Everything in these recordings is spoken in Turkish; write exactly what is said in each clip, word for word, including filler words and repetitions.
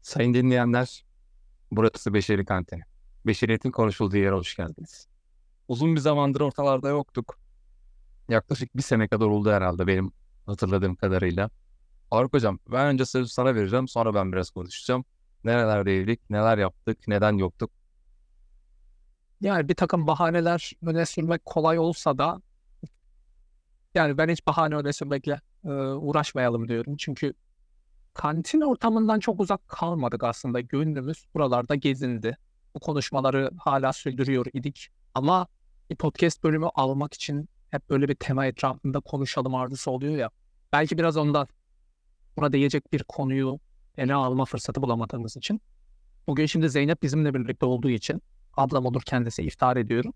Sayın dinleyenler, burası Beşeri Kantini. Beşeriyetin konuşulduğu yere hoş geldiniz. Uzun bir zamandır ortalarda yoktuk. Yaklaşık bir sene kadar oldu herhalde benim hatırladığım kadarıyla. Faruk Hocam, ben önce sözü sana vereceğim, sonra ben biraz konuşacağım. Nerelerdeydik, neler yaptık, neden yoktuk? Yani bir takım bahaneler öne sürmek kolay olsa da yani ben hiç bahane öne sürmekle e, uğraşmayalım diyorum. Çünkü kantin ortamından çok uzak kalmadık aslında. Gönlümüz buralarda gezindi. Bu konuşmaları hala sürdürüyor idik. Ama bir podcast bölümü almak için hep böyle bir tema etrafında konuşalım arzusu oluyor ya. Belki biraz ondan buna değecek bir konuyu ele alma fırsatı bulamadığımız için. Bugün şimdi Zeynep bizimle birlikte olduğu için ablam olur kendisi iftar ediyorum.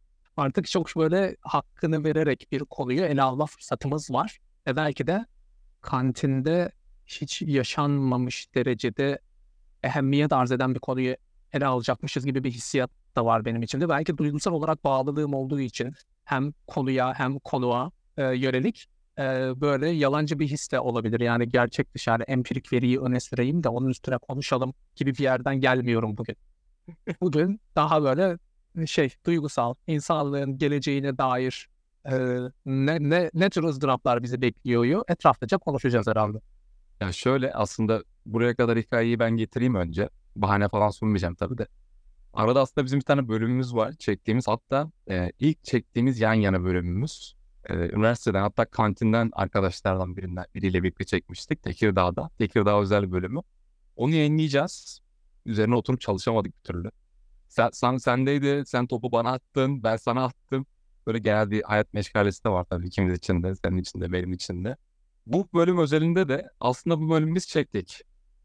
Artık çok böyle hakkını vererek bir konuyu ele alma fırsatımız var. Ve belki de kantinde hiç yaşanmamış derecede ehemmiyet arz eden bir konuyu ele alacakmışız gibi bir hissiyat da var benim içimde. Belki duygusal olarak bağlılığım olduğu için hem konuya hem konuğa e, yönelik e, böyle yalancı bir his de olabilir. Yani gerçek dışı yani empirik veriyi öne süreyim de onun üstüne konuşalım gibi bir yerden gelmiyorum bugün. Bugün daha böyle şey duygusal, insanlığın geleceğine dair e, ne, ne, ne tür ızdıraplar bizi bekliyor etraflıca konuşacağız herhalde. Ya şöyle, aslında buraya kadar hikayeyi ben getireyim önce. Bahane falan sunmayacağım tabii de. Arada aslında bizim bir tane bölümümüz var çektiğimiz, hatta e, ilk çektiğimiz yan yana bölümümüz. E, üniversiteden, hatta kantinden arkadaşlardan birinden biriyle birlikte çekmiştik Tekirdağ'da. Tekirdağ özel bölümü. Onu yayınlayacağız. Üzerine oturup çalışamadık bir türlü. Sen, sen sendeydi, sen topu bana attın, ben sana attım. Böyle genel bir hayat meşgalesi de var tabii ikimiz için de, senin için de, benim için de. Bu bölüm özelinde de aslında bu bölümü biz çektik.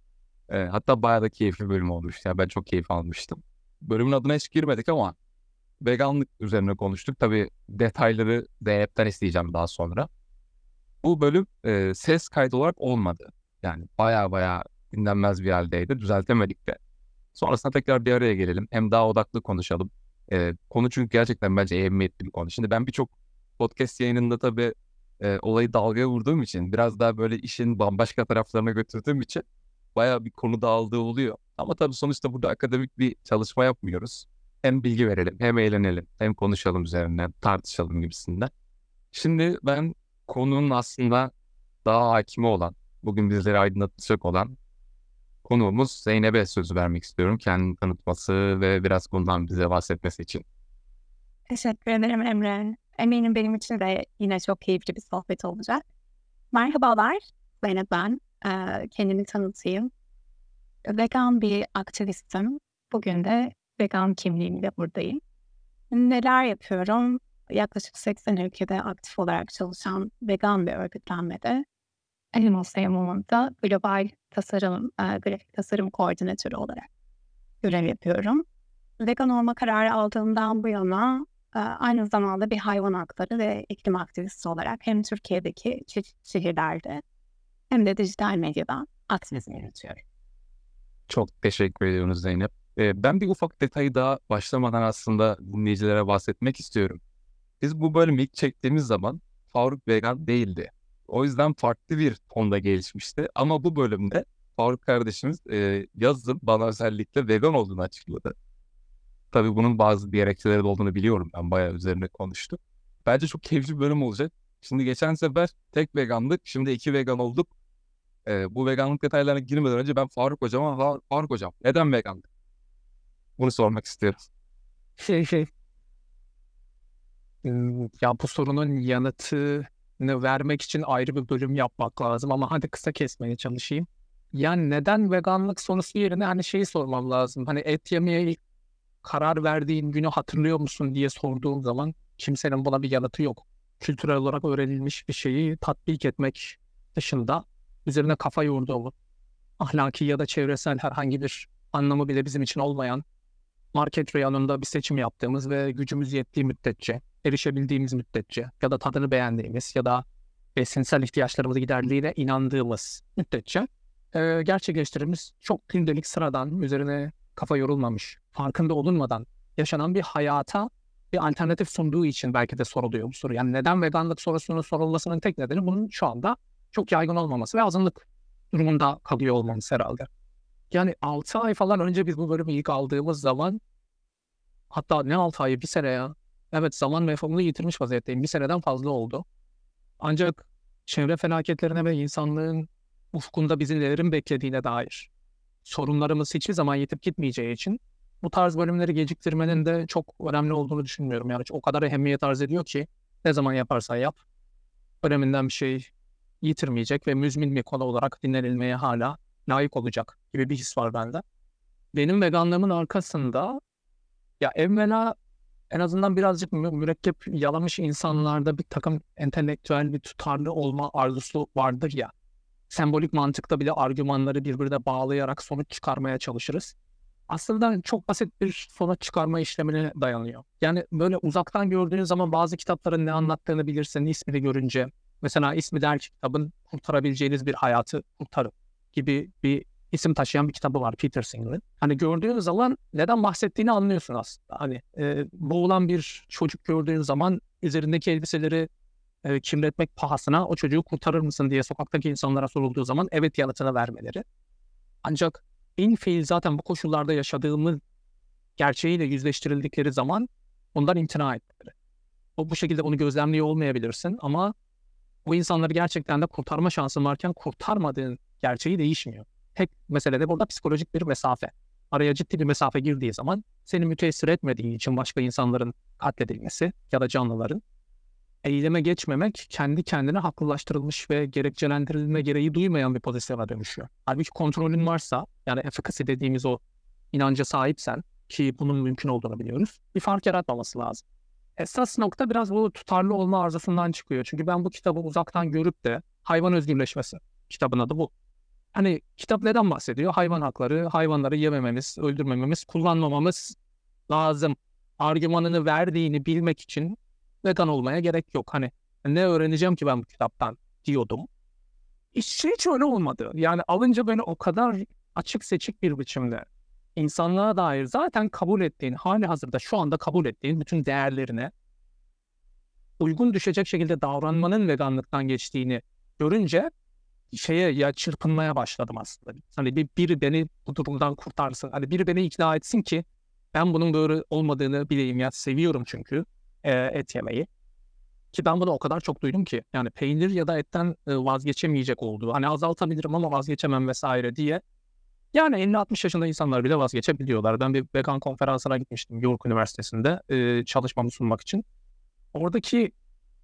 E, hatta bayağı da keyifli bir bölüm olmuştu. Yani ben çok keyif almıştım. Bölümün adına hiç girmedik ama veganlık üzerine konuştuk. Tabii detayları Zeynep'ten isteyeceğim daha sonra. Bu bölüm e, ses kaydı olarak olmadı. Yani baya baya dinlenmez bir haldeydi. Düzeltemedik de. Sonrasında tekrar bir araya gelelim. Hem daha odaklı konuşalım. E, konu çünkü gerçekten bence ehemmiyetli bir konu. Şimdi ben birçok podcast yayınında tabii e, olayı dalgaya vurduğum için, biraz daha böyle işin bambaşka taraflarına götürdüğüm için bayağı bir konu dağıldığı oluyor. Ama tabii sonuçta burada akademik bir çalışma yapmıyoruz. Hem bilgi verelim, hem eğlenelim, hem konuşalım üzerine, tartışalım gibisinden. Şimdi ben konunun aslında daha hakimi olan, bugün bizleri aydınlatacak olan konuğumuz Zeynep'e sözü vermek istiyorum. Kendini tanıtması ve biraz konudan bize bahsetmesi için. Teşekkür ederim Emre. Eminim benim için de yine çok keyifli bir sohbet olacak. Merhabalar, Zeynep ben. Ee, kendimi tanıtayım. Vegan bir aktivistim. Bugün de vegan kimliğimle buradayım. Neler yapıyorum? Yaklaşık seksen ülkede aktif olarak çalışan vegan bir örgütlenmede Animal Movement'da global tasarım, e, grafik tasarım koordinatörü olarak görev yapıyorum. Vegan olma kararı aldığımdan bu yana e, aynı zamanda bir hayvan hakları ve iklim aktivisti olarak hem Türkiye'deki çeşitli şehirlerde hem de dijital medyada aktivizm yürütüyorum. Çok teşekkür ediyoruz Zeynep. Ee, ben bir ufak detayı daha başlamadan aslında dinleyicilere bahsetmek istiyorum. Biz bu bölümü ilk çektiğimiz zaman Faruk vegan değildi. O yüzden farklı bir tonda gelişmişti. Ama bu bölümde Faruk kardeşimiz e, yazın bana özellikle vegan olduğunu açıkladı. Tabii bunun bazı gerekçeleri de olduğunu biliyorum. Ben bayağı üzerine konuştum. Bence çok keyifli bir bölüm olacak. Şimdi geçen sefer tek veganlık, şimdi iki vegan olduk. Ee, bu veganlık detaylarına girmeden önce ben Faruk Hocam'a, "Fa- Faruk Hocam neden veganlık?" Bunu sormak istiyorum. Şey şey hmm, ya bu sorunun yanıtını vermek için ayrı bir bölüm yapmak lazım ama hadi kısa kesmeye çalışayım. Yani neden veganlık sorusu yerine hani şeyi sormam lazım. Hani et yemeye ilk karar verdiğin günü hatırlıyor musun diye sorduğum zaman kimsenin buna bir yanıtı yok. Kültürel olarak öğrenilmiş bir şeyi tatbik etmek dışında üzerine kafa yorduğumuz, ahlaki ya da çevresel herhangi bir anlamı bile bizim için olmayan, market reyonunda bir seçim yaptığımız ve gücümüz yettiği müddetçe, erişebildiğimiz müddetçe ya da tadını beğendiğimiz ya da besinsel ihtiyaçlarımızı giderdiğine inandığımız müddetçe e, gerçekleştirdiğimiz çok gündelik sıradan, üzerine kafa yorulmamış, farkında olunmadan yaşanan bir hayata bir alternatif sunduğu için belki de soruluyor bu soru. Yani neden veganlık sorusunun sorulmasının tek nedeni bunun şu anda çok yaygın olmaması ve azınlık durumunda kalıyor olmamız herhalde. Yani altı ay falan önce biz bu bölümü ilk aldığımız zaman, hatta ne altı ayı, bir sene ya. Evet, zaman mefhumunu yitirmiş vaziyetteyim. Bir seneden fazla oldu. Ancak çevre felaketlerine ve insanlığın ufkunda bizi nelerin beklediğine dair sorunlarımız hiçbir zaman yetip gitmeyeceği için bu tarz bölümleri geciktirmenin de çok önemli olduğunu düşünmüyorum. Yani o kadar ehemmiyet arz ediyor ki ne zaman yaparsan yap öneminden bir şey yitirmeyecek ve müzmin bir konu olarak dinlenilmeye hala layık olacak gibi bir his var bende. Benim veganlığımın arkasında ya evvela en azından birazcık mü- mürekkep yalamış insanlarda bir takım entelektüel bir tutarlı olma arzusu vardır ya. Sembolik mantıkta bile argümanları birbirine bağlayarak sonuç çıkarmaya çalışırız. Aslında çok basit bir sonuç çıkarma işlemine dayanıyor. Yani böyle uzaktan gördüğün zaman bazı kitapların ne anlattığını bilirsin ismini görünce. Mesela ismi der ki kitabın kurtarabileceğiniz bir hayatı kurtarın gibi bir isim taşıyan bir kitabı var Peter Singer'ın. Hani gördüğün zaman neden bahsettiğini anlıyorsun aslında. Hani e, boğulan bir çocuk gördüğün zaman üzerindeki elbiseleri e, kirletmek pahasına o çocuğu kurtarır mısın diye sokaktaki insanlara sorulduğu zaman evet yanıtını vermeleri. Ancak infiil zaten bu koşullarda yaşadığımız gerçeğiyle yüzleştirildikleri zaman ondan imtina etmeleri. O bu şekilde onu gözlemliyor olmayabilirsin ama bu insanları gerçekten de kurtarma şansın varken kurtarmadığın gerçeği değişmiyor. Tek mesele de burada psikolojik bir mesafe. Araya ciddi bir mesafe girdiği zaman seni müteessir etmediği için başka insanların katledilmesi ya da canlıların eyleme geçmemek kendi kendine haklılaştırılmış ve gerekçelendirilme gereği duymayan bir pozisyona dönüşüyor. Halbuki kontrolün varsa yani efficacy dediğimiz o inanca sahipsen ki bunun mümkün olduğunu biliyoruz. Bir fark yaratmaması lazım. Esas nokta biraz bu tutarlı olma arzusundan çıkıyor. Çünkü ben bu kitabı uzaktan görüp de hayvan özgürleşmesi kitabın adı bu. Hani kitap neden bahsediyor? Hayvan hakları, hayvanları yemememiz, öldürmememiz, kullanmamamız lazım. Argümanını verdiğini bilmek için vegan olmaya gerek yok. Hani ne öğreneceğim ki ben bu kitaptan diyordum. İş hiç öyle olmadı. Yani alınca beni o kadar açık seçik bir biçimde insanlığa dair zaten kabul ettiğin, hali hazırda şu anda kabul ettiğin bütün değerlerine uygun düşecek şekilde davranmanın veganlıktan geçtiğini görünce şeye ya çırpınmaya başladım aslında. Hani bir, biri beni bu durumdan kurtarsın. Hani biri beni ikna etsin ki ben bunun böyle olmadığını bileyim ya seviyorum çünkü e, et yemeyi. Ki ben bunu o kadar çok duydum ki yani peynir ya da etten e, vazgeçemeyecek olduğu hani azaltabilirim ama vazgeçemem vesaire diye. Yani elli altmış yaşında insanlar bile vazgeçebiliyorlar. Ben bir vegan konferansına gitmiştim York Üniversitesi'nde e, çalışmamı sunmak için. Oradaki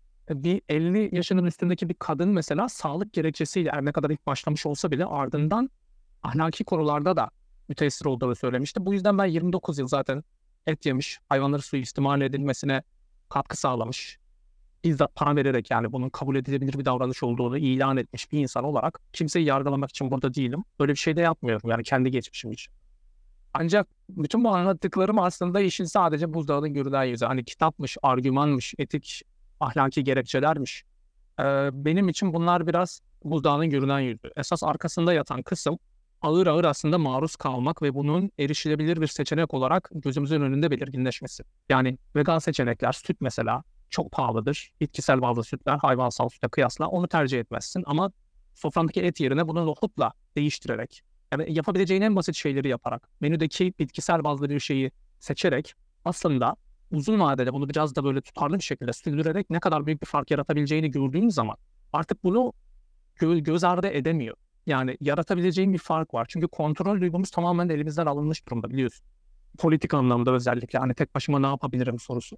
bir elli yaşının üstündeki bir kadın mesela sağlık gerekçesiyle her ne kadar ilk başlamış olsa bile ardından ahlaki konularda da müteessir olduğunu söylemişti. Bu yüzden ben yirmi dokuz yıl zaten et yemiş, hayvanları suistimal edilmesine katkı sağlamış, bizzat para vererek yani bunun kabul edilebilir bir davranış olduğunu ilan etmiş bir insan olarak kimseyi yargılamak için burada değilim. Böyle bir şey de yapmıyorum yani kendi geçmişim için. Ancak bütün bu anlattıklarım aslında işin sadece buzdağının görünen yüzü. Hani kitapmış, argümanmış, etik, ahlaki gerekçelermiş. Ee, benim için bunlar biraz buzdağının görünen yüzü. Esas arkasında yatan kısım ağır ağır aslında maruz kalmak ve bunun erişilebilir bir seçenek olarak gözümüzün önünde belirginleşmesi. Yani vegan seçenekler, süt mesela çok pahalıdır. Bitkisel bazlı sütler hayvansal süte kıyasla onu tercih etmezsin. Ama sofrandaki et yerine bunu nohutla değiştirerek yani yapabileceğin en basit şeyleri yaparak, menüdeki bitkisel bazlı bir şeyi seçerek aslında uzun vadede bunu biraz da böyle tutarlı bir şekilde sürdürerek ne kadar büyük bir fark yaratabileceğini gördüğün zaman artık bunu gö- göz ardı edemiyor. Yani yaratabileceğin bir fark var. Çünkü kontrol duygumuz tamamen elimizden alınmış durumda biliyorsun. Politik anlamda özellikle hani tek başıma ne yapabilirim sorusu.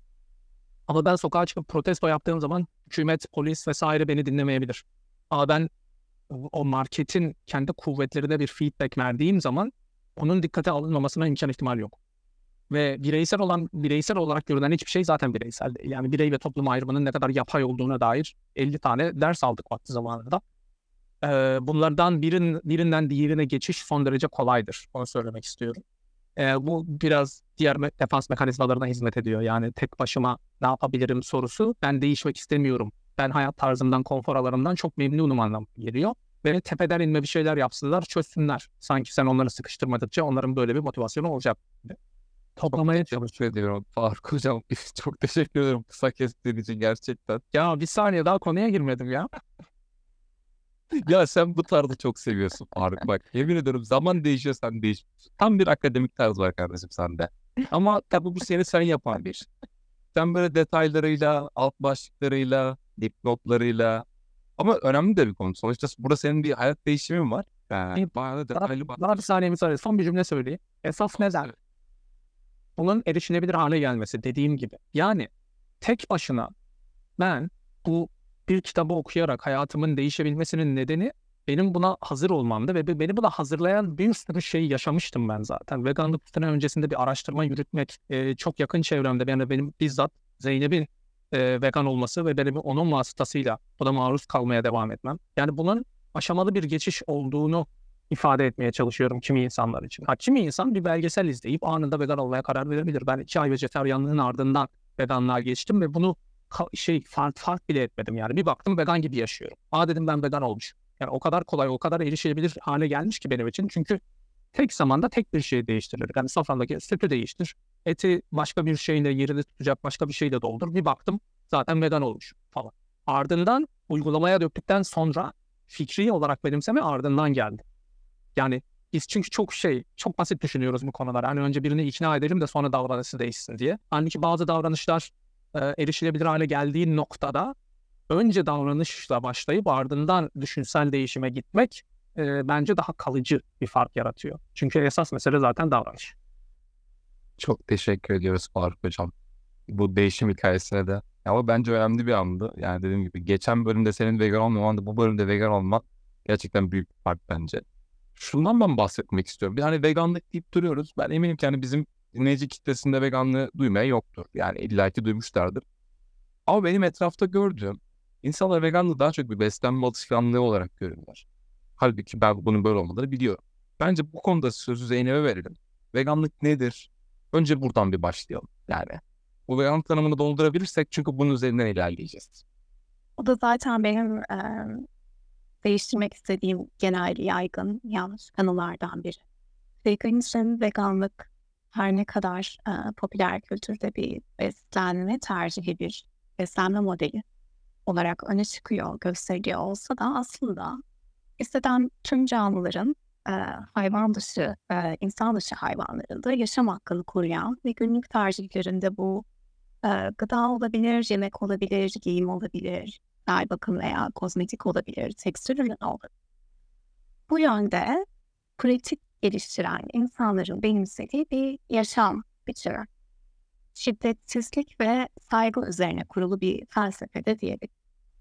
Ama ben sokağa çıkıp protesto yaptığım zaman hükümet, polis vesaire beni dinlemeyebilir. Ama ben o marketin kendi kuvvetlerine bir feedback verdiğim zaman onun dikkate alınmamasına imkan ihtimal yok. Ve bireysel olan bireysel olarak görünen hiçbir şey zaten bireysel değil. Yani birey ve toplum ayrımının ne kadar yapay olduğuna dair elli tane ders aldık vakti zamanında. Ee, bunlardan birin, birinden diğerine geçiş son derece kolaydır. Onu söylemek istiyorum. Ee, bu biraz diğer me- defans mekanizmalarına hizmet ediyor. Yani tek başıma ne yapabilirim sorusu ben değişmek istemiyorum. Ben hayat tarzımdan, konfor alanımdan çok memnunum anlamına geliyor. Ve tepeden inme bir şeyler yapsınlar, çözsünler. Sanki sen onları sıkıştırmadıkça onların böyle bir motivasyonu olacak. Toplamaya Teşekkür ediyorum Faruk Hocam. Çok teşekkür ederim kısa kestiğin için gerçekten. Ya bir saniye daha konuya girmedim ya. Ya sen bu tarzı çok seviyorsun Faruk. Bak yemin ediyorum zaman değişiyor sen değişiyorsun. Tam bir akademik tarz var kardeşim sende. Ama tabii bu seni sen yapan bir iş. Sen böyle detaylarıyla, alt başlıklarıyla, dipnotlarıyla ama önemli de bir konu. Sonuçta burada senin bir hayat değişimin var. Ee, bayağı da Daha, detaylı bak. daha bir saniye müsaade. Son bir cümle söyleyeyim. Esas neden? Bunun erişilebilir hale gelmesi dediğim gibi. Yani tek başına ben bu bir kitabı okuyarak hayatımın değişebilmesinin nedeni benim buna hazır olmamdı ve be- beni buna hazırlayan bir sürü şey yaşamıştım ben zaten. Veganlık üstüne öncesinde bir araştırma yürütmek, e, çok yakın çevremde yani benim bizzat Zeynep'in e, vegan olması ve benim onun vasıtasıyla buna maruz kalmaya devam etmem. Yani bunun aşamalı bir geçiş olduğunu ifade etmeye çalışıyorum kimi insanlar için. Ha, kimi insan bir belgesel izleyip anında vegan olmaya karar verebilir. Ben iki ay vejetaryenliğin ardından veganlığa geçtim ve bunu ka- şey fark fark bile etmedim yani. Bir baktım vegan gibi yaşıyorum. Aa dedim ben vegan olmuşum. Yani o kadar kolay, o kadar erişilebilir hale gelmiş ki benim için. Çünkü tek zamanda tek bir şey değiştirir. Yani safrandaki sütü değiştir. Eti başka bir şeyle yerini tutacak başka bir şeyle doldur. Bir baktım zaten vegan olmuşum falan. Ardından uygulamaya döktükten sonra fikri olarak benimseme ardından geldi. Yani biz çünkü çok şey, çok basit düşünüyoruz bu konular. Hani önce birini ikna edelim de sonra davranışı değişsin diye. Halbuki bazı davranışlar e, erişilebilir hale geldiği noktada önce davranışla başlayıp ardından düşünsel değişime gitmek e, bence daha kalıcı bir fark yaratıyor. Çünkü esas mesele zaten davranış. Çok teşekkür ediyoruz Faruk Hocam. Bu değişim hikayesine de. Ama bence önemli bir andı. Yani dediğim gibi geçen bölümde senin vegan olmaman da bu bölümde vegan olmak gerçekten büyük bir fark bence. Şundan ben bahsetmek istiyorum. Bir hani veganlık deyip duruyoruz. Ben eminim ki hani bizim dinleyici kitlesinde veganlığı duymayan yoktur. Yani illaki duymuşlardır. Ama benim etrafta gördüğüm insanlar veganlığı daha çok bir beslenme alışkanlığı olarak görüyorlar. Halbuki ben bunun böyle olmadığını biliyorum. Bence bu konuda sözü Zeynep'e verelim. Veganlık nedir? Önce buradan bir başlayalım. Yani bu vegan tanımını doldurabilirsek çünkü bunun üzerinden ilerleyeceğiz. O da zaten benim e, değiştirmek istediğim genel yaygın yanlış kanılardan biri. Veganizm, veganlık her ne kadar e, popüler kültürde bir beslenme tercihi, bir beslenme modeli olarak öne çıkıyor, gösteriliyor olsa da aslında hisseden tüm canlıların e, hayvan dışı, e, insan dışı hayvanların da yaşam hakkını koruyan ve günlük tercihlerinde bu e, gıda olabilir, yemek olabilir, giyim olabilir, el bakım veya kozmetik olabilir, tekstil ürün olabilir. Bu yönde pratik geliştiren insanların benimsediği bir yaşam biçimi. Şiddetsizlik ve saygı üzerine kurulu bir felsefede diyebiliriz.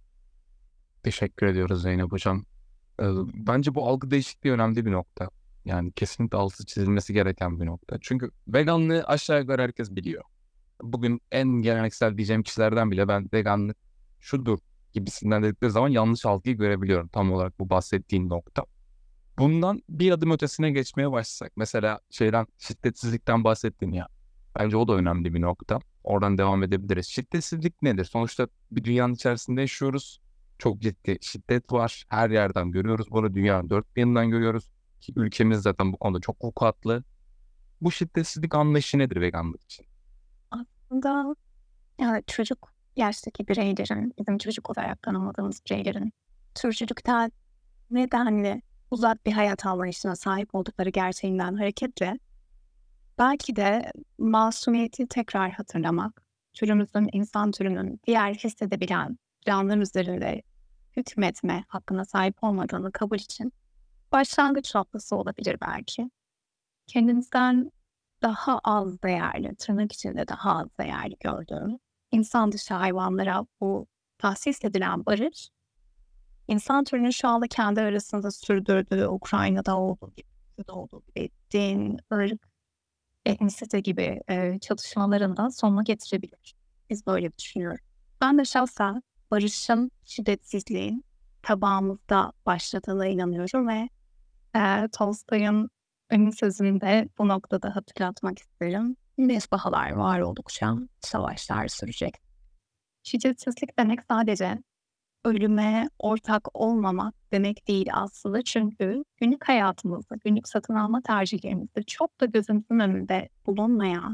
Teşekkür ediyoruz Zeynep Hocam. Ee, bence bu algı değişikliği önemli bir nokta. Yani kesinlikle altı çizilmesi gereken bir nokta. Çünkü veganlığı aşağı yukarı herkes biliyor. Bugün en geleneksel diyeceğim kişilerden bile ben veganlık şudur gibisinden dedikleri zaman yanlış algıyı görebiliyorum. Tam olarak bu bahsettiğin nokta. Bundan bir adım ötesine geçmeye başlasak. Mesela şeyden şiddetsizlikten bahsettin ya. Bence o da önemli bir nokta. Oradan devam edebiliriz. Şiddetsizlik nedir? Sonuçta bir dünyanın içerisinde yaşıyoruz. Çok ciddi şiddet var. Her yerden görüyoruz bunu. Dünyanın dört bir yanından görüyoruz. Ki ülkemiz zaten bu konuda çok vukuatlı. Bu şiddetsizlik anlayışı nedir veganlık için? Aslında yani çocuk yaştaki bireylerin, bizim çocuk olarak tanımadığımız bireylerin türcülükten nedenli uzak bir hayat anlayışına sahip oldukları gerçeğinden hareketle belki de masumiyeti tekrar hatırlamak, türümüzün, insan türünün diğer hissedebilen canlılar üzerinde hükmetme hakkına sahip olmadığını kabul için başlangıç noktası olabilir belki. Kendinizden daha az değerli, tırnak içinde daha az değerli gördüğüm insan dışı hayvanlara bu tahsis edilen barış, insan türünün şu anda kendi arasında sürdürdüğü Ukrayna'da olduğu gibi, Rusya'da olduğu gibi din, ırk, etnisite gibi e, çatışmaların da sonuna getirebilir. Biz böyle düşünüyoruz. Ben de şahsen barışın, şiddetsizliğin tabağımızda başladığına inanıyorum ve e, Tolstoy'un ünlü sözünü de bu noktada hatırlatmak isterim. Mesbahalar var oldukça savaşlar sürecek. Şiddetsizlik demek sadece ölüme ortak olmamak demek değil aslında. Çünkü günlük hayatımızda, günlük satın alma tercihlerimizde çok da gözümüzün önünde bulunmayan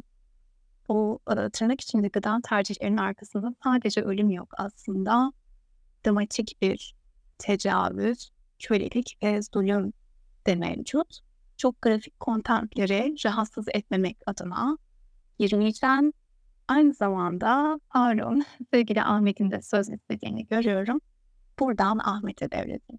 bu e, tırnak içinde gıda tercihlerinin arkasında sadece ölüm yok aslında. Dramatik bir tecavüz, kölelik ve zulüm de mevcut. Çok grafik kontentleri rahatsız etmemek adına girmeyeceğim. Aynı zamanda Harun, sevgili Ahmet'in de söz istediğini görüyorum. Buradan Ahmet'e devredeyim.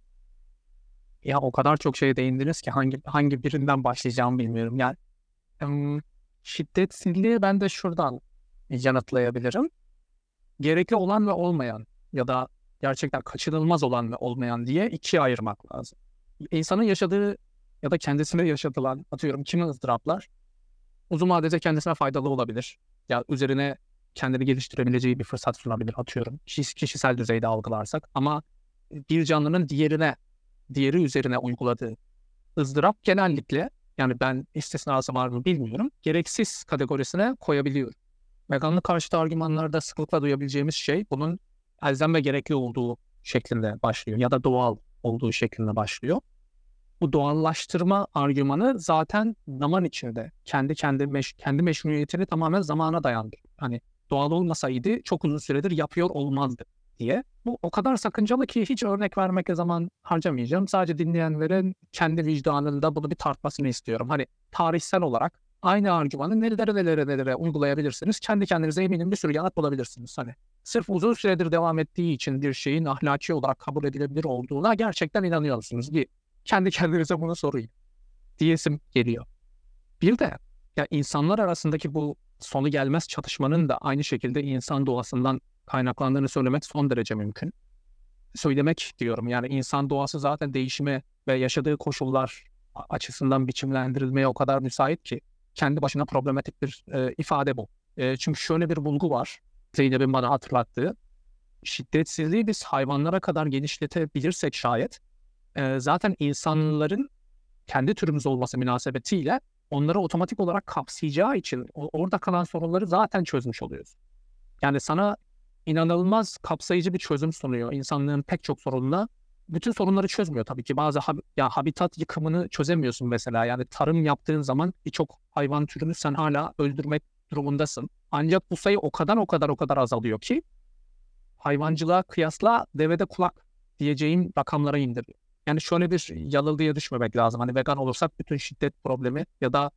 Ya o kadar çok şeye değindiniz ki hangi hangi birinden başlayacağımı bilmiyorum. Yani em, şiddetsizliği ben de şuradan yanıtlayabilirim. Gerekli olan ve olmayan ya da gerçekten kaçınılmaz olan ve olmayan diye ikiye ayırmak lazım. İnsanın yaşadığı ya da kendisine yaşatılan, atıyorum kimi ızdıraplar uzun vadede kendisine faydalı olabilir. Ya üzerine kendini geliştirebileceği bir fırsat sunabilir, atıyorum. Kişi- Kişisel düzeyde algılarsak, ama bir canlının diğerine, diğeri üzerine uyguladığı ızdırap genellikle, yani ben istisnası var mı bilmiyorum, gereksiz kategorisine koyabiliyor. Veganlık karşıtı argümanlarda sıklıkla duyabileceğimiz şey bunun elzem ve gerekli olduğu şeklinde başlıyor ya da doğal olduğu şeklinde başlıyor. Bu doğallaştırma argümanı zaten zaman içinde kendi kendi meş- kendi meşruiyetini tamamen zamana dayandı. Hani doğal olmasaydı çok uzun süredir yapıyor olmazdı diye. Bu o kadar sakıncalı ki hiç örnek vermekle zaman harcamayacağım. Sadece dinleyenlerin kendi vicdanında bunu bir tartmasını istiyorum. Hani tarihsel olarak aynı argümanı nelere nelere nelere uygulayabilirsiniz. Kendi kendinize eminim bir sürü yanıt bulabilirsiniz. Hani sırf uzun süredir devam ettiği için bir şeyin ahlaki olarak kabul edilebilir olduğuna gerçekten inanıyor musunuz? Bir kendi kendinize bunu sorayım diyesim geliyor. Bir de ya insanlar arasındaki bu sonu gelmez çatışmanın da aynı şekilde insan doğasından kaynaklandığını söylemek son derece mümkün. Söylemek diyorum, yani insan doğası zaten değişime ve yaşadığı koşullar açısından biçimlendirilmeye o kadar müsait ki kendi başına problematik bir e, ifade bu. E, çünkü şöyle bir bulgu var, Zeynep'in bana hatırlattığı. Şiddetsizliği biz hayvanlara kadar genişletebilirsek şayet, e, zaten insanların kendi türümüz olması münasebetiyle onları otomatik olarak kapsayacağı için o- orada kalan sorunları zaten çözmüş oluyoruz. Yani sana inanılmaz kapsayıcı bir çözüm sunuyor insanlığın pek çok sorununa. Bütün sorunları çözmüyor tabii ki. Bazı hab- ya habitat yıkımını çözemiyorsun mesela. Yani tarım yaptığın zaman birçok hayvan türünü sen hala öldürmek durumundasın. Ancak bu sayı o kadar o kadar o kadar azalıyor ki hayvancılığa kıyasla devede kulak diyeceğim rakamlara indiriyor. Yani şöyle bir yanılgıya düşmemek lazım. Hani vegan olursak bütün şiddet problemi ya da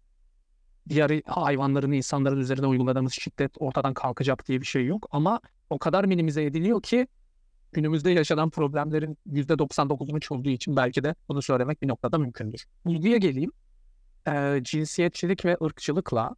diğer hayvanların insanların üzerine uyguladığımız şiddet ortadan kalkacak diye bir şey yok. Ama o kadar minimize ediliyor ki günümüzde yaşanan problemlerin yüzde doksan dokuzunu çözdüğü için belki de bunu söylemek bir noktada mümkündür. Bilgiye geleyim. Ee, cinsiyetçilik ve ırkçılıkla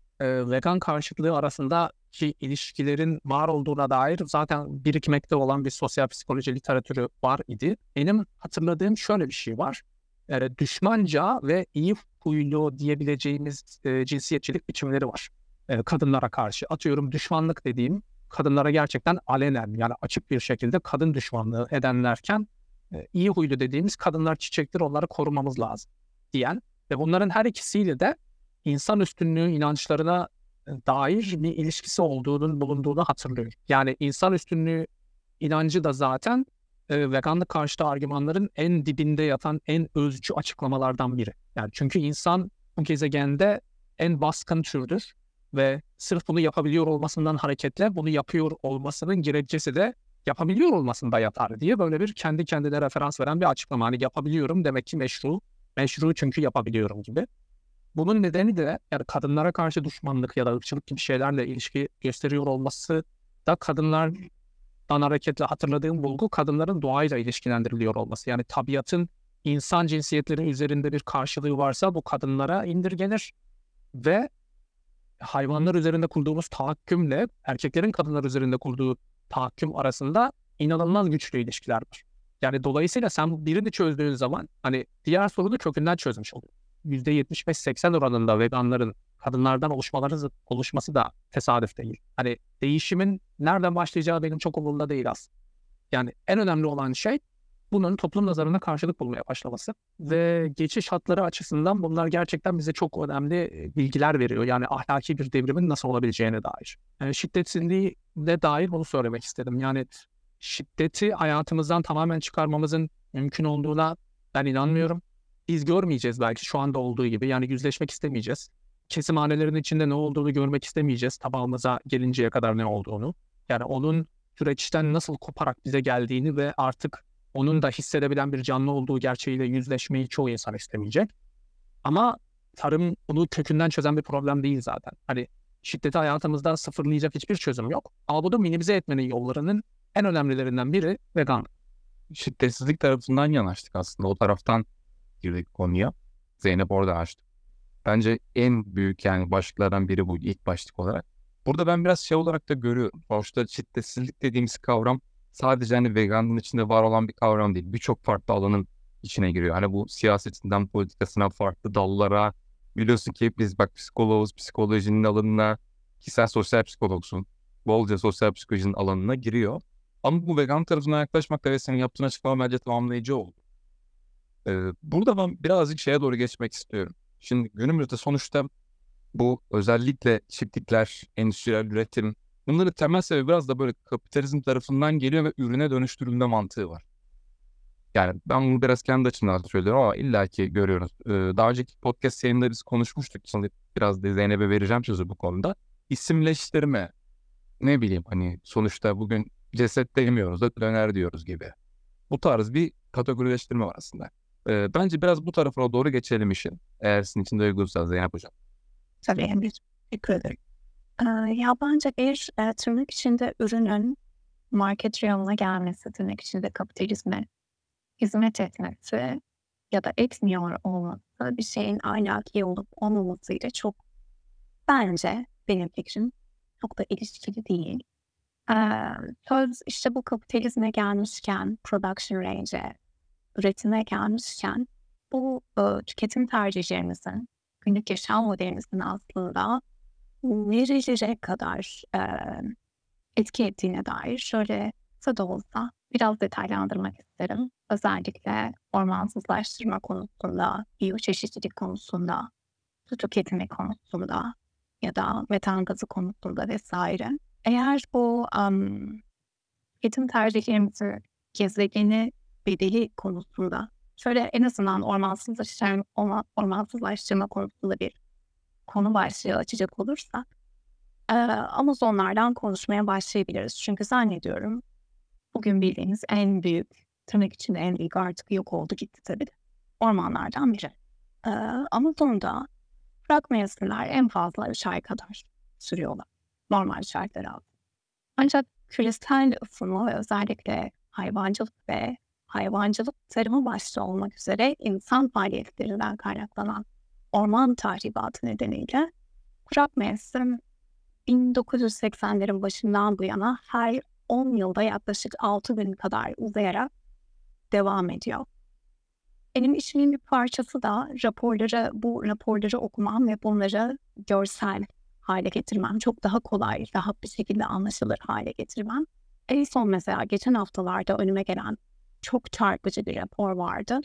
e, vegan karşıtlığı arasındaki ilişkilerin var olduğuna dair zaten birikmekte olan bir sosyal psikoloji literatürü var idi. Benim hatırladığım şöyle bir şey var. E, düşmanca ve iyi huylu diyebileceğimiz e, cinsiyetçilik biçimleri var. E, kadınlara karşı. Atıyorum, düşmanlık dediğim, kadınlara gerçekten alenen, yani açık bir şekilde kadın düşmanlığı edenlerken, e, iyi huylu dediğimiz kadınlar çiçektir, onları korumamız lazım diyen ve bunların her ikisiyle de insan üstünlüğü inançlarına dair bir ilişkisi olduğunun bulunduğunu hatırlıyorum. Yani insan üstünlüğü inancı da zaten e, veganlık karşıtı argümanların en dibinde yatan en özcü açıklamalardan biri. Yani çünkü insan bu gezegende en baskın türdür ve sırf bunu yapabiliyor olmasından hareketle bunu yapıyor olmasının gerekçesi de yapabiliyor olmasında yatar diye böyle bir kendi kendine referans veren bir açıklama. Hani yapabiliyorum demek ki meşru, meşru çünkü yapabiliyorum gibi. Bunun nedeni de yani kadınlara karşı düşmanlık ya da ırkçılık gibi şeylerle ilişki gösteriyor olması da kadınlardan hareketle hatırladığım bulgu kadınların doğayla ilişkilendiriliyor olması. Yani tabiatın insan cinsiyetleri üzerinde bir karşılığı varsa bu kadınlara indirgenir ve hayvanlar üzerinde kurduğumuz tahakkümle erkeklerin kadınlar üzerinde kurduğu tahakküm arasında inanılmaz güçlü ilişkiler var. Yani dolayısıyla sen birini çözdüğün zaman hani diğer sorunu kökünden çözmüş oluyorsun. yüzde yetmiş beş seksen oranında veganların kadınlardan oluşmaları, oluşması da tesadüf değil. Hani değişimin nereden başlayacağı benim çok umurumda değil aslında. Yani en önemli olan şey bunun toplum nazarına karşılık bulmaya başlaması ve geçiş hatları açısından bunlar gerçekten bize çok önemli bilgiler veriyor. Yani ahlaki bir devrimin nasıl olabileceğine dair. Yani şiddetsizliğe dair bunu söylemek istedim. Yani şiddeti hayatımızdan tamamen çıkarmamızın mümkün olduğuna ben inanmıyorum. Biz görmeyeceğiz belki şu anda olduğu gibi. Yani yüzleşmek istemeyeceğiz. Kesimhanelerin içinde ne olduğunu görmek istemeyeceğiz. Tabağımıza gelinceye kadar ne olduğunu. Yani onun süreçten nasıl koparak bize geldiğini ve artık onun da hissedebilen bir canlı olduğu gerçeğiyle yüzleşmeyi çoğu insan istemeyecek. Ama tarım bunu kökünden çözen bir problem değil zaten. Hani şiddeti hayatımızdan sıfırlayacak hiçbir çözüm yok. Ama bu da minimize etmenin yollarının en önemlilerinden biri vegan. Şiddetsizlik tarafından yanaştık aslında. O taraftan girdik konuya. Zeynep orada açtı. Bence en büyük yani başlıklardan biri bu ilk başlık olarak. Burada ben biraz şey olarak da görüyorum. Sonuçta şiddetsizlik dediğimiz kavram sadece hani veganlığın içinde var olan bir kavram değil. Birçok farklı alanın içine giriyor. Hani bu siyasetinden politikasına, farklı dallara. Biliyorsun ki biz bak psikoloğuz, psikolojinin alanına, ki sen sosyal psikologsun. Bolca sosyal psikolojinin alanına giriyor. Ama bu vegan tarafına yaklaşmak da ve senin yaptığın açıklama bence tamamlayıcı oldu. Ee, burada ben birazcık şeye doğru geçmek istiyorum. Şimdi günümüzde sonuçta bu özellikle çiftlikler, endüstriyel üretim, bunların temel sebebi biraz da böyle kapitalizm tarafından geliyor ve ürüne dönüştürülme mantığı var. Yani ben bunu biraz kendi açımdan söylüyorum ama illaki görüyoruz. Ee, daha önceki podcast yayında biz konuşmuştuk. Şimdi biraz da Zeynep'e vereceğim sözü bu konuda. İsimleştirme, ne bileyim hani sonuçta bugün ceset demiyoruz da döner diyoruz gibi. Bu tarz bir kategorileştirme var aslında. Ee, bence biraz bu tarafa doğru geçelim işin. Eğer sizin için de uygunsa Zeynep Hocam. Tabii Emre. Teşekkür ederim. Ee, ya bence bir e, tırnak içinde ürünün market reyonuna gelmesi, tırnak içinde kapitalizme hizmet etmesi ya da etmiyor olması bir şeyin ahlaki olup olmamasıyla çok bence benim fikrim çok da ilişkili değil. Ee, söz işte bu kapitalizme gelmişken, production range'e, üretime gelmişken bu e, tüketim tercihlerimizin, günlük yaşam modelimizin aslında nerelere kadar e, etki ettiğine dair şöyle kısa da olsa biraz detaylandırmak isterim. Özellikle ormansızlaştırma konusunda, biyoçeşitlilik konusunda, su tüketimi konusunda ya da metan gazı konusunda vesaire. Eğer bu um, tüketim tercihlerimizi, gezegeni bedeli konusunda şöyle en azından ormansızlaştırma, orman, ormansızlaştırma konusunda bir konu başlığı açacak olursak e, Amazonlardan konuşmaya başlayabiliriz. Çünkü zannediyorum bugün bildiğimiz en büyük, tırnak içinde en büyük artık yok oldu gitti tabii de ormanlardan biri. E, Amazon'da bırak mevsimler en fazla üç ay kadar sürüyorlar normal şartlar altında. Ancak küresel ısınma ve özellikle hayvancılık ve hayvancılık tarımı başta olmak üzere insan faaliyetlerinden kaynaklanan orman tahribatı nedeniyle kurak mevsim bin dokuz yüz seksenlerin başından bu yana her on yılda yaklaşık altı gün kadar uzayarak devam ediyor. Benim işimin bir parçası da raporları, bu raporları okumam ve bunları görsel hale getirmem. Çok daha kolay, rahat bir şekilde anlaşılır hale getirmem. En son mesela geçen haftalarda önüme gelen çok çarpıcı bir rapor vardı.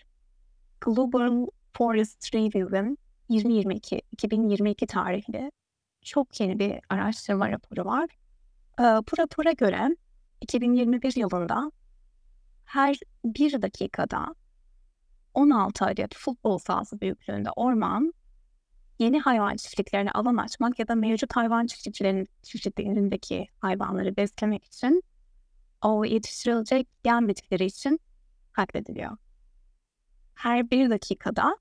Global Forest Review'ın yirmi yirmi iki, iki bin yirmi iki tarihli çok yeni bir araştırma raporu var. Ee, bu rapora göre iki bin yirmi bir yılında her bir dakikada on altı adet futbol sahası büyüklüğünde orman yeni hayvan çiftliklerine alan açmak ya da mevcut hayvan çiftliklerinin çiftliklerindeki hayvanları beslemek için o yetiştirilecek gen bitkileri için katlediliyor. Her bir dakikada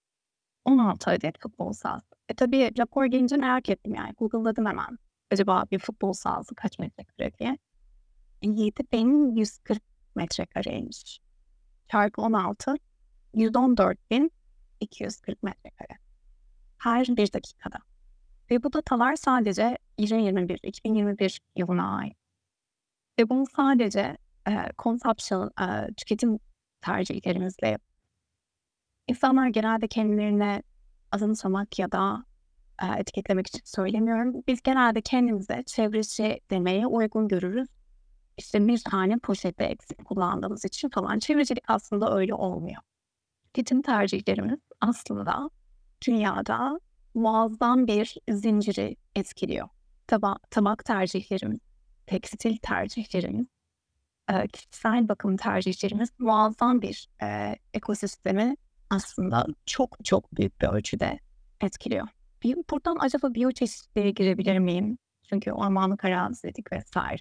on altı adet futbol sahası. E tabii rapor gelince merak ettim yani. Google'ladım hemen. Acaba bir futbol sahası kaç metrekare diye. yedi bin yüz kırk metrekareymiş. Çarpı on altı, yüz on dört bin iki yüz kırk metrekare. Her bir dakikada. Ve bu datalar sadece iki bin yirmi bir, iki bin yirmi bir yılına ait. Ve bunu sadece e, consumption, e, tüketim tercihlerimizle yap. İnsanlar genelde kendilerine azımsamak ya da e, etiketlemek için söylemiyorum. Biz genelde kendimize çevreci demeye uygun görürüz. İşte bir tane poşette eksik kullandığımız için falan. Çevrecilik aslında öyle olmuyor. Tüketim tercihlerimiz aslında dünyada muazzam bir zinciri etkiliyor. Taba tabak tercihlerimiz, tekstil tercihlerimiz, e, kişisel bakım tercihlerimiz muazzam bir e, ekosistemi aslında çok çok büyük bir ölçüde etkiliyor. Buradan acaba biyoçeşitliliğe girebilir miyim? Çünkü ormanlık arazi dedik vesaire.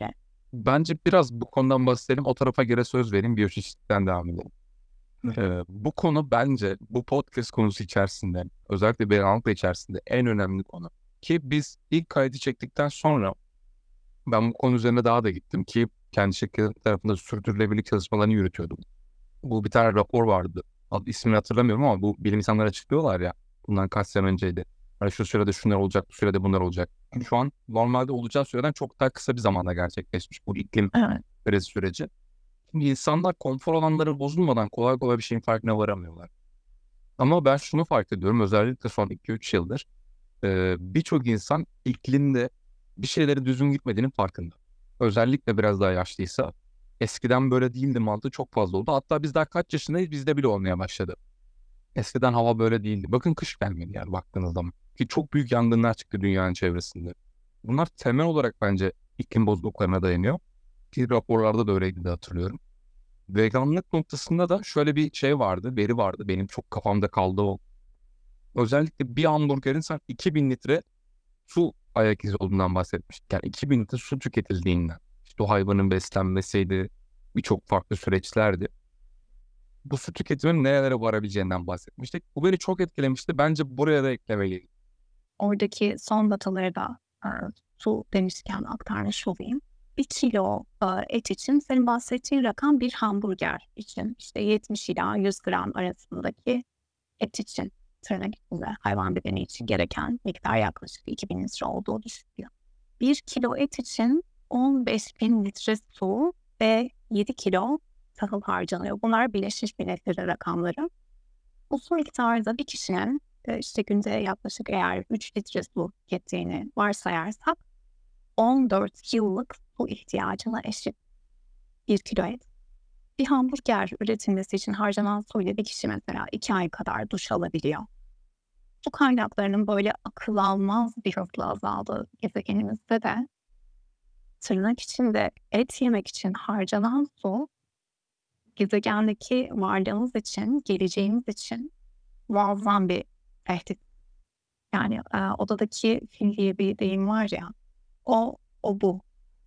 Bence biraz bu konudan bahsedelim. O tarafa göre söz vereyim. Biyoçeşitlikten devam edelim. Ee, bu konu bence bu podcast konusu içerisinde, özellikle veganlıkla içerisinde en önemli konu. Ki biz ilk kaydı çektikten sonra ben bu konu üzerine daha da gittim ki kendi şirketim tarafında sürdürülebilirlik çalışmalarını yürütüyordum. Bu bir tane rapor vardı. Adı, ismini hatırlamıyorum ama bu bilim insanları açıklıyorlar ya. Bundan kaç sene önceydi. Hani şu sürede şunlar olacak, bu sürede bunlar olacak. Şu an normalde olacağı süreden çok daha kısa bir zamanda gerçekleşmiş bu iklim Evet. krizi süreci. Şimdi insanlar konfor alanları bozulmadan kolay kolay bir şeyin farkına varamıyorlar. Ama ben şunu fark ediyorum, özellikle son iki üç yıldır e, birçok insan iklimde bir şeyleri düzgün gitmediğinin farkında. Özellikle biraz daha yaşlıysa. Eskiden böyle değildi mantığı çok fazla oldu. Hatta biz daha kaç yaşındayız, bizde bile olmaya başladı. Eskiden hava böyle değildi. Bakın kış gelmedi yani baktığınız zaman. Ki çok büyük yangınlar çıktı dünyanın çevresinde. Bunlar temel olarak bence iklim bozukluklarına dayanıyor. Ki raporlarda da öyleydi de hatırlıyorum. Veganlık noktasında da şöyle bir şey vardı, veri vardı. Benim çok kafamda kaldı o. Özellikle bir hamburgerin sen iki bin litre su ayak izi olduğundan bahsetmiştik. Yani iki bin litre su tüketildiğinden. İşte o hayvanın beslenmesiydi, birçok farklı süreçlerdi. Bu su tüketiminin nerelere varabileceğinden bahsetmiştik. Bu beni çok etkilemişti. Bence buraya da eklemeliyim. Oradaki son dataları da e, su demişken aktarmış olayım. Bir kilo e, et için senin bahsettiğin rakam bir hamburger için. İşte yetmiş ila yüz gram arasındaki et için, tırnak içinde hayvan bedeni için gereken miktar yaklaşık iki bin litre olduğu düşünülüyor. Bir kilo et için on beş bin litre su ve yedi kilo tahıl harcanıyor. Bunlar Birleşmiş Milletler'in rakamları. Bu su miktarı da bir kişinin e, işte günde yaklaşık eğer üç litre su tükettiğini varsayarsak on dört yıllık su ihtiyacına eşit bir kilo et. Bir hamburger üretilmesi için harcanan suyla bir kişi mesela iki ay kadar duş alabiliyor. Su kaynaklarının böyle akıl almaz bir hızla azaldığı gezegenimizde de tırnak içinde et yemek için harcanan su gezegendeki varlığımız için, geleceğimiz için muazzam bir tehdit. Yani e, odadaki fil diye bir deyim var ya, o, o bu.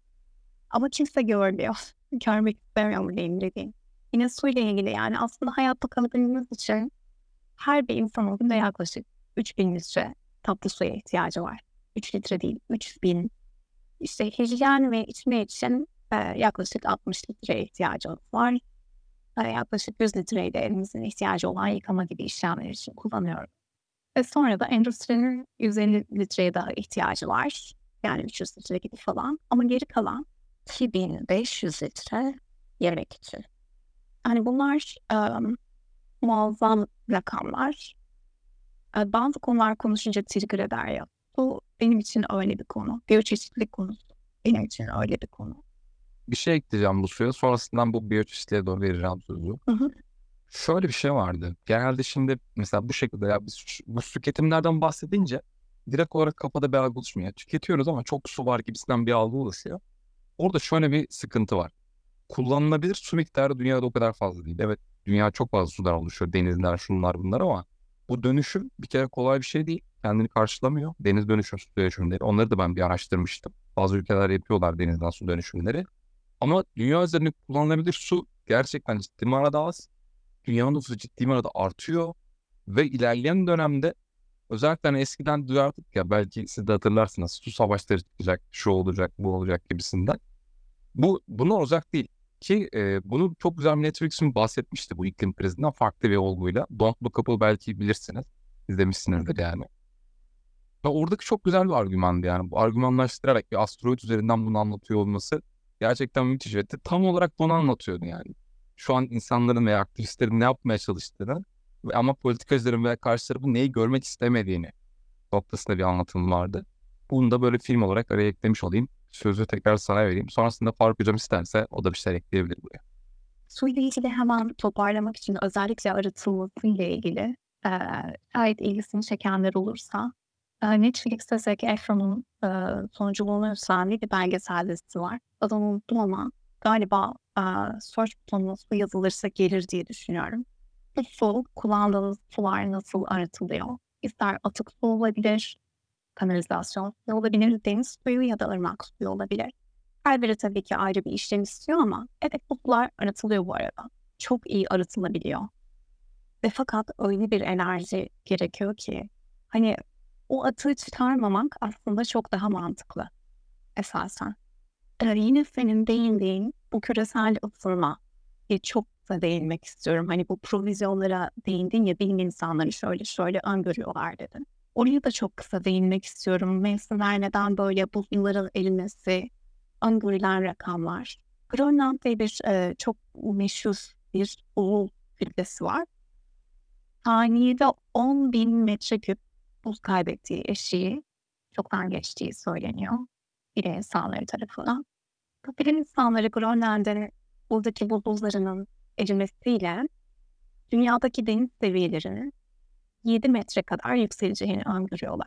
Ama kimse görmüyor. Görmek istemiyor bu deyim dediğim. Yine suyla ilgili yani aslında hayatta kalabilmemiz için her bir insanın günde yaklaşık üç bin litre tatlı suya ihtiyacı var. üç litre değil, üç bin. İşte hijyen ve içme için e, yaklaşık altmış litreye ihtiyacımız var. E, yaklaşık yüz litreyi de elimizin ihtiyacı olan yıkama gibi işlemler için kullanıyoruz. Ve sonra da endüstrinin yüz elli litreye daha ihtiyacı var. Yani üç yüz litre gibi falan. Ama geri kalan iki bin beş yüz litre yemek için. Yani bunlar um, muazzam rakamlar. E, bazı konular konuşunca trigger eder ya. Bu benim için öyle bir konu. Biyoçeşitlilik konusu benim için öyle bir konu. Bir şey ekleyeceğim bu suya. Sonrasından bu biyoçeşitliğe doğru vereceğim sözü. Hı hı. Şöyle bir şey vardı. Genelde şimdi mesela bu şekilde ya biz şu- bu tüketimlerden bahsedince direkt olarak kafada bir algı oluşmuyor. Tüketiyoruz ama çok su var gibisinden bir algı oluşuyor. Orada şöyle bir sıkıntı var. Kullanılabilir su miktarı dünyada o kadar fazla değil. Evet, dünya çok fazla sudan oluşuyor. Denizler, şunlar bunlar ama bu dönüşüm bir kere kolay bir şey değil. Kendini karşılamıyor. Deniz dönüşüm, su dönüşümleri. Onları da ben bir araştırmıştım. Bazı ülkeler yapıyorlar denizden su dönüşümleri. Ama dünya üzerinde kullanılabilir su gerçekten ciddi manada az. Dünya nüfusu ciddi manada artıyor. Ve ilerleyen dönemde özellikle hani eskiden duyardık ya, belki siz de hatırlarsınız, su savaşları çıkacak, şu olacak, bu olacak gibisinden. Bu buna uzak değil. Ki e, bunu çok güzel Netflix'in bahsetmişti bu iklim krizinden farklı bir olguyla. Don't Look Up'ı belki bilirsiniz. İzlemişsinizdir yani. Ve oradaki çok güzel bir argümandı yani. Bu argümanlaştırarak bir asteroid üzerinden bunu anlatıyor olması gerçekten müthiş. Ve tam olarak bunu anlatıyordu yani. Şu an insanların veya aktivistlerin ne yapmaya çalıştığını ve ama politikacıların veya karşı tarafın neyi görmek istemediğini noktasında bir anlatım vardı. Bunu da böyle film olarak araya eklemiş olayım. Sözü tekrar sana vereyim. Sonrasında Faruk Hocam isterse o da bir şey ekleyebilir buraya. Suyla ilgili hemen toparlamak için özellikle arıtılmasıyla ilgili e, şayet ilgisini çekenler olursa e, Netflix'te Zac Efron'un e, sonuculuğunu üstlendiği bir belgesel dizisi var. Adını unuttum ama galiba e, search butonuna su yazılırsa gelir diye düşünüyorum. Bu su, kullandığınız sular nasıl arıtılıyor? İster atık su olabilir, kanalizasyon suyu olabilir, deniz suyu ya da ırmak suyu olabilir. Her biri tabii ki ayrı bir işlem istiyor ama evet buzullar arıtılıyor bu arada. Çok iyi arıtılabiliyor. Ve fakat öyle bir enerji gerekiyor ki hani o atığı çıkarmamak aslında çok daha mantıklı esasen. Ee, yine senin değindiğin bu küresel ısınma çok da değinmek istiyorum. Hani bu provizyonlara değindin ya, bilim insanları şöyle şöyle öngörüyorlar dedin. Oraya da çok kısa değinmek istiyorum. Mevsimler neden böyle, buzulların erimesi, öngörülen rakamlar. Grönland'da bir e, çok meşhur bir buzul kütlesi var. Saniyede on bin metreküp buz kaybettiği, eşiği çoktan geçtiği söyleniyor bilim insanları tarafından. Bu bilim insanları Grönland'ın buradaki buzullarının erimesiyle dünyadaki deniz seviyelerinin yedi metre kadar yükseleceğini öngörüyorlar.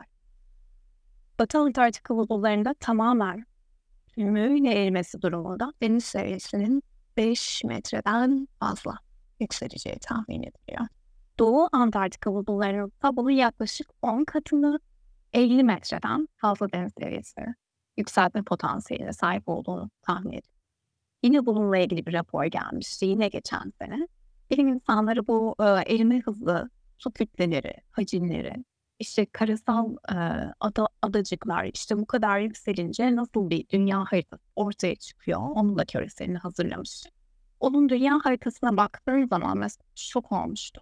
Batı Antarktika buzullarında tamamen tümüyle erimesi durumunda deniz seviyesinin beş metreden fazla yükseleceği tahmin ediliyor. Doğu Antarktika buzullarının da bunun yaklaşık on katını, elli metreden fazla deniz seviyesi yükseltme potansiyeline sahip olduğunu tahmin ediyor. Yine bununla ilgili bir rapor gelmişti yine geçen sene. Bilim insanları bu e, erime hızı, su kütleleri, hacimleri, işte karasal e, ada, adacıklar işte bu kadar yükselince nasıl bir dünya haritası ortaya çıkıyor, onun da küreselini hazırlamış. Onun dünya haritasına baktığım zaman mesela şok olmuştu.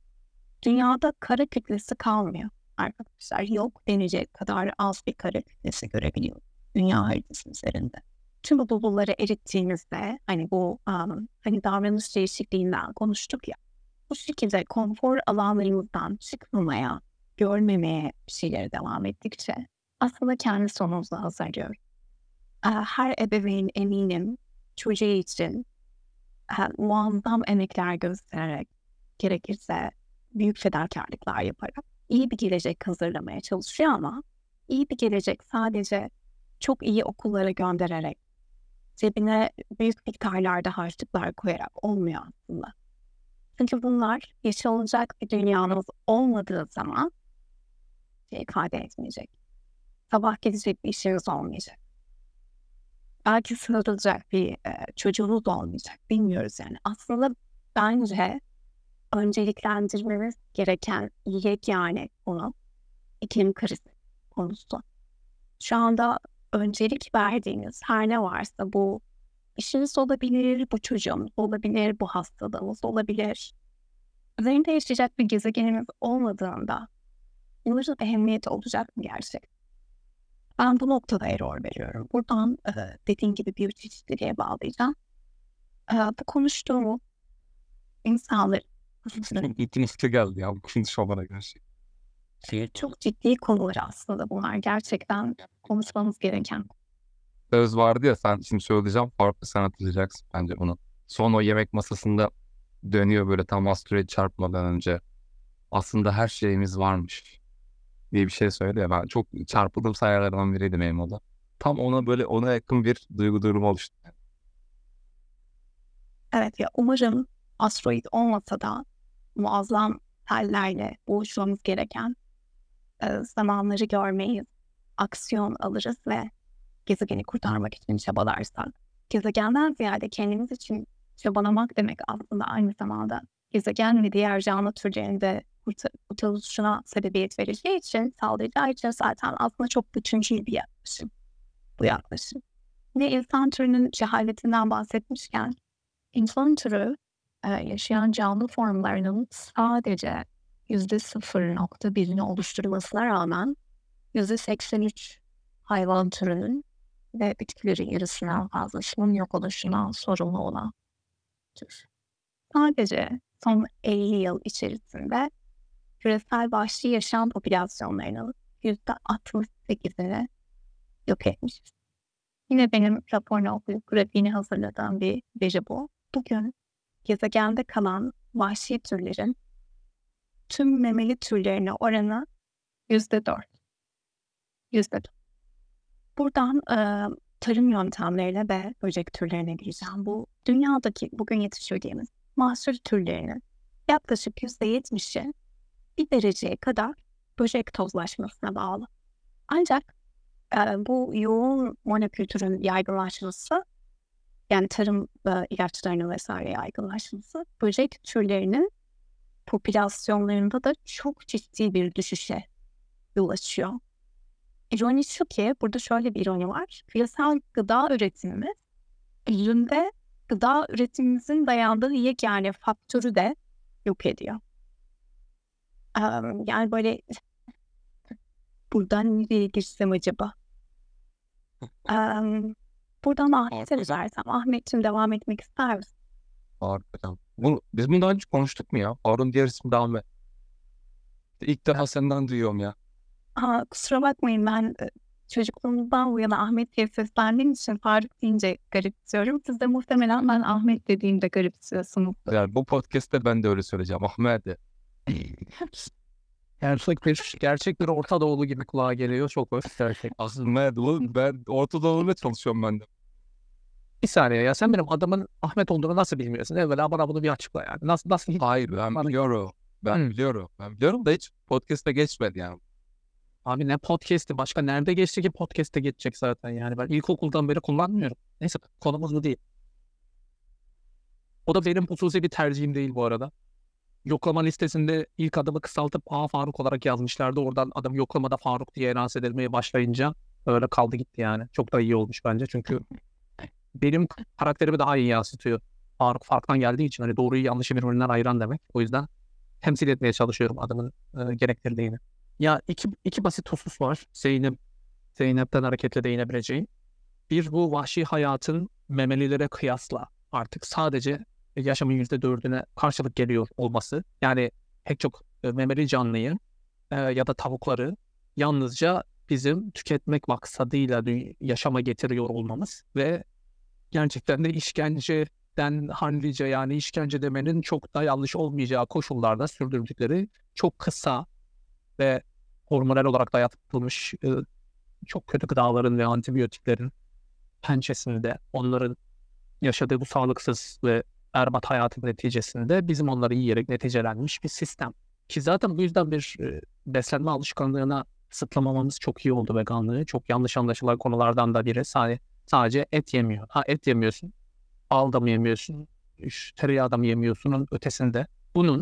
Dünyada kara kütlesi kalmıyor arkadaşlar. Yok denecek kadar az bir kara kütlesi görebiliyor dünya haritası üzerinde. Tüm bu buzulları erittiğimizde hani bu um, hani davranış değişikliğinden konuştuk ya, bu şekilde konfor alanlarımızdan çıkmamaya, görmemeye bir şeylere devam ettikçe aslında kendi sonumuzu hazırlıyor. Her ebeveyn eminim çocuğu için muazzam emekler göstererek, gerekirse büyük fedakarlıklar yaparak iyi bir gelecek hazırlamaya çalışıyor ama iyi bir gelecek sadece çok iyi okullara göndererek, cebine büyük miktarlarda harçlıklar koyarak olmuyor aslında. Çünkü bunlar yaşanacak bir dünyamız olmadığı zaman şey ifade etmeyecek. Sabah gidecek bir işiniz olmayacak. Belki sığınacak bir e, çocuğunuz olmayacak. Bilmiyoruz yani. Aslında bence önceliklendirmemiz gereken yegane konu iklim krizi konusu. Şu anda öncelik verdiğiniz her ne varsa, bu işiniz olabilir, bu çocuğunuz olabilir, bu hastalığımız olabilir. Üzerinde yaşayacak bir gezegenimiz olmadığında bunların ehemmiyeti olacak mı gerçek? Ben bu noktada error veriyorum. Buradan e, dediğim gibi biyoçeşitliliğe bağlayacağım. E, bu konuştuğumuz insanlar İlginçli geldi ya bu konuşmalara karşı. çok ciddi konular aslında bunlar. Gerçekten konuşmamız gereken. Söz vardı ya, sen şimdi söyleyeceğim, farklı sen hatırlayacaksın bence onu. Son o yemek masasında dönüyor böyle tam asteroid çarpmadan önce. Aslında her şeyimiz varmış diye bir şey söyledi ya, ben çok çarpıldığım sayılardan biriydi benim o da. Tam ona böyle ona yakın bir duygu durumu oluştu. Evet ya, umarım asteroid olmasa da muazzam tellerle boğuşmamız gereken e, zamanları görmeyiz. Aksiyon alırız ve gezegeni kurtarmak için çabalarsak. Gezegenden ziyade kendimiz için çabalamak demek aslında aynı zamanda gezegen ve diğer canlı türlerinde kurtuluşuna sebebiyet vereceği için, sağlayacağı için zaten aslında çok bütüncül bir yaklaşım bu yaklaşım. Ve insan türünün cehaletinden bahsetmişken, insan türü e, yaşayan canlı formlarının sadece yüzde sıfır nokta birini oluşturmasına rağmen yüzde seksen üç hayvan türünün ve bitkilerin yarısından fazlasının yok oluşuna sorumlu olan tür. Sadece son elli yıl içerisinde küresel vahşi yaşam popülasyonlarının yüzde altmış sekizini yok etmişiz. Yine benim raporunu okuyup grafiğini hazırladığım bir veri bu. Bugün gezegende kalan vahşi türlerin tüm memeli türlerine oranı yüzde dört. Yüzde dört. Buradan e, tarım yöntemlerine ve böcek türlerine gireceğim. Bu dünyadaki bugün yetiştirdiğimiz mahsul türlerinin yaklaşık yüzde yetmişi bir dereceye kadar böcek tozlaşmasına bağlı. Ancak e, bu yoğun monokültürün yaygınlaşması, yani tarım e, ilaçlarının vesaire yaygınlaşması, böcek türlerinin popülasyonlarında da çok ciddi bir düşüşe yol açıyor. İroni şu ki, burada şöyle bir ironi var. Küresel gıda üretimimiz, özünde gıda üretimimizin dayandığı yegane faktörü de yok ediyor. Em, Yani böyle buradan nereye girsem acaba? Em, Buradan Ahmet'e rica Ahmet'ciğim devam etmek ister misin? Faruk hocam. Bu, biz bunu daha önce konuştuk mu ya? Faruk'un diğer ismi de Ahmet. İlk defa senden duyuyorum ya. Aa, kusura bakmayın, ben e, çocukluğumdan bu yana Ahmet diye seslendiğim için Faruk deyince garipsiyorum. Siz de muhtemelen ben Ahmet dediğimde garipsiyorsunuz. Yani bu podcast'te ben de öyle söyleyeceğim. Ahmet de. Gerçek bir, gerçek bir Orta Doğulu gibi kulağa geliyor. Çok hoş. Gerçek. Ahmet oğlum, ben Orta Doğu'da çalışıyorum ben de. Bir saniye ya, sen benim adamın Ahmet olduğunu nasıl bilmiyorsun? Evvela bana bunu bir açıkla yani. Nasıl, nasıl hiç... Hayır, ben Bana- biliyorum. Ben Hı. biliyorum. Ben biliyorum da hiç podcast'te geçmedi yani. Abi ne podcast'i? Başka nerede geçti ki podcast'e geçecek zaten yani. Ben ilkokuldan beri kullanmıyorum. Neyse, konumuz bu değil. O da benim hususi bir tercihim değil bu arada. Yoklama listesinde ilk adımı kısaltıp A Faruk olarak yazmışlardı. Oradan adım yoklamada Faruk diye lanse edilmeye başlayınca öyle kaldı gitti yani. Çok da iyi olmuş bence, çünkü benim karakterimi daha iyi yansıtıyor. Faruk farktan geldiği için hani doğruyu yanlışı birbirinden ayıran demek. O yüzden temsil etmeye çalışıyorum adımın e, gerektirdiğini. Ya iki, iki basit husus var. Zeynep, Zeynep'ten hareketle değinebileceğim. Bir, bu vahşi hayatın memelilere kıyasla artık sadece yaşamın yüzde dördüne karşılık geliyor olması. Yani pek çok e, memeli canlıyı e, ya da tavukları yalnızca bizim tüketmek maksadıyla dü- yaşama getiriyor olmamız ve gerçekten de işkenceden hallice, yani işkence demenin çok da yanlış olmayacağı koşullarda sürdürdükleri çok kısa ve hormonal olarak dayatılmış e, çok kötü gıdaların ve antibiyotiklerin pençesinde onların yaşadığı bu sağlıksız ve berbat hayatın neticesinde bizim onları yiyerek neticelenmiş bir sistem. Ki zaten bu yüzden bir e, beslenme alışkanlığına kısıtlamamamız çok iyi oldu veganlığı. Çok yanlış anlaşılan konulardan da biri. Sadece, sadece et yemiyor. Ha, et yemiyorsun, bal da mı yemiyorsun, üş, tereyağı da mı yemiyorsunun ötesinde. Bunun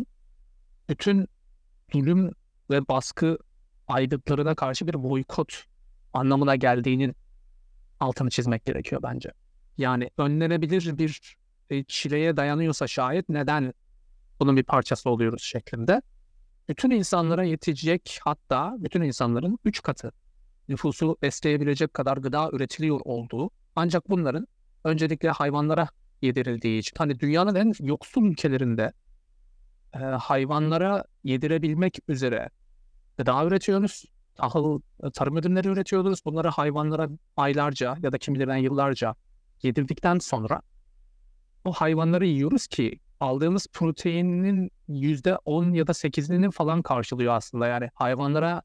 bütün zulüm ve baskı aygıtlarına karşı bir boykot anlamına geldiğinin altını çizmek gerekiyor bence. Yani önlenebilir bir e, çileye dayanıyorsa şayet neden bunun bir parçası oluyoruz şeklinde. Bütün insanlara yetecek, hatta bütün insanların üç katı nüfusu besleyebilecek kadar gıda üretiliyor olduğu, ancak bunların öncelikle hayvanlara yedirildiği için, hani dünyanın en yoksul ülkelerinde e, hayvanlara yedirebilmek üzere gıda üretiyoruz. Tahıl, e, tarım ürünleri üretiyoruz. Bunları hayvanlara aylarca ya da kimilerine yıllarca yedirdikten sonra o hayvanları yiyoruz ki aldığımız proteinin yüzde on ya da sekizini falan karşılıyor aslında. Yani hayvanlara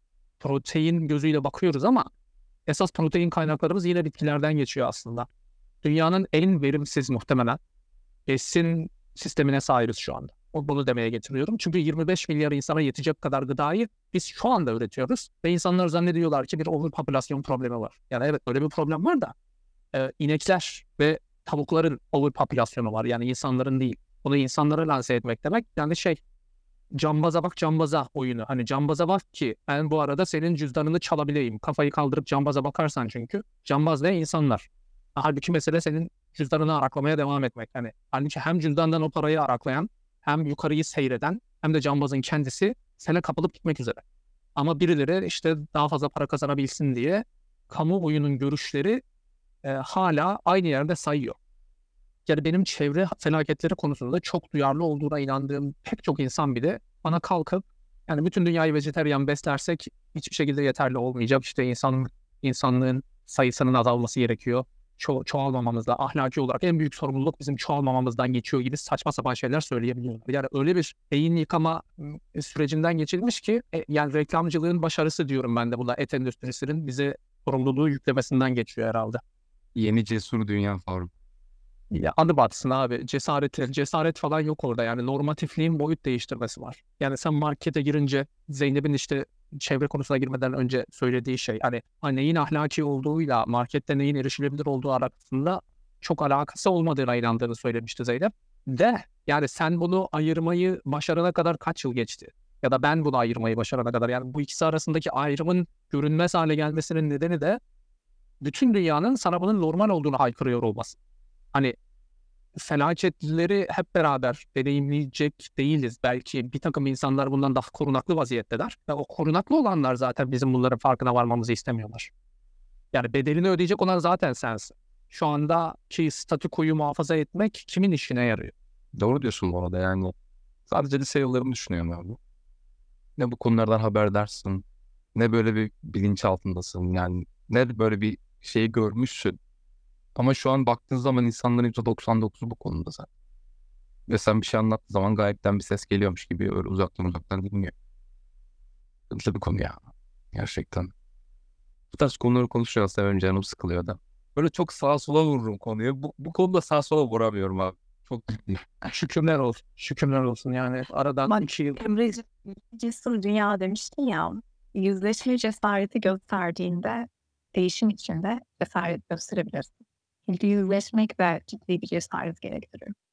protein gözüyle bakıyoruz ama esas protein kaynaklarımız yine bitkilerden geçiyor aslında. Dünyanın en verimsiz muhtemelen besin sistemine sahibiz şu anda. O- Bunu demeye getiriyorum. Çünkü yirmi beş milyar insana yetecek kadar gıdayı biz şu anda üretiyoruz. Ve insanlar zannediyorlar ki bir overpopülasyon problemi var. Yani evet, öyle bir problem var da e, inekler ve tavukların overpopülasyonu var. Yani insanların değil. Bunu insanlara lanse etmek demek yani şey, cambaza bak cambaza oyunu. Hani cambaza bak ki ben bu arada senin cüzdanını çalabileyim. Kafayı kaldırıp cambaza bakarsan, çünkü cambaz ve insanlar. Halbuki mesele senin cüzdanını araklamaya devam etmek. Hani halbuki hem cüzdandan o parayı araklayan, hem yukarıyı seyreden, hem de cambazın kendisi sana kapılıp gitmek üzere. Ama birileri işte daha fazla para kazanabilsin diye kamuoyunun görüşleri e, hala aynı yerde sayıyor. Yani benim çevre felaketleri konusunda çok duyarlı olduğuna inandığım pek çok insan bile bana kalkıp yani bütün dünyayı vejetaryen beslersek hiçbir şekilde yeterli olmayacak. İşte insan insanlığın sayısının azalması gerekiyor. Ço çoğalmamamızda ahlaki olarak en büyük sorumluluk bizim çoğalmamamızdan geçiyor gibi saçma sapan şeyler söyleyebiliyorlar. Yani öyle bir beyin yıkama ıı, sürecinden geçilmiş ki e, yani reklamcılığın başarısı diyorum ben de buna, et endüstrisinin bize sorumluluğu yüklemesinden geçiyor herhalde. Yeni cesur dünya Faruk. Ya adı batsın abi. Cesaret, cesaret falan yok orada. Yani normatifliğin boyut değiştirmesi var. Yani sen markete girince Zeynep'in işte çevre konusuna girmeden önce söylediği şey hani hani neyin ahlaki olduğuyla markette neyin erişilebilir olduğu arasında çok alakası olmadığına inandığını söylemişti Zeynep. De yani sen bunu ayırmayı başarana kadar kaç yıl geçti? Ya da ben bunu ayırmayı başarana kadar yani bu ikisi arasındaki ayrımın görünmez hale gelmesinin nedeni de bütün dünyanın sana bunun normal olduğunu haykırıyor olması. Hani felaketleri hep beraber deneyimleyecek değiliz. Belki bir takım insanlar bundan daha korunaklı vaziyetteler. Ve o korunaklı olanlar zaten bizim bunların farkına varmamızı istemiyorlar. Yani bedelini ödeyecek olan zaten sensin. Şu andaki statükoyu muhafaza etmek kimin işine yarıyor? Doğru diyorsun bu arada yani. Sadece lise yıllarımı düşünüyorum abi. Ne bu konulardan haberdarsın, ne böyle bir bilinç altındasın yani, ne böyle bir şeyi görmüşsün. Ama şu an baktığın zaman insanların yüzde doksan dokuzu bu konuda zaten. Ve sen bir şey anlattığın zaman gayetten bir ses geliyormuş gibi öyle uzaktan uzaktan dinliyor. Sıkıntılı bir konu ya. Gerçekten. Bu tarz konuları konuşuyoruz seven canım sıkılıyor da. Böyle çok sağa sola vururum konuyu. Bu, bu konuda sağa sola vuramıyorum abi. Çok ciddi. Şükürler olsun. Şükürler olsun yani aradan Bak, iki yıl. Emre'cim cesur dünya demiştin ya. Yüzleşme cesareti gösterdiğinde değişim içinde cesaret gösterebilirsin. Çünkü yüzleşmek de ciddi bir cesaret gerektiriyor.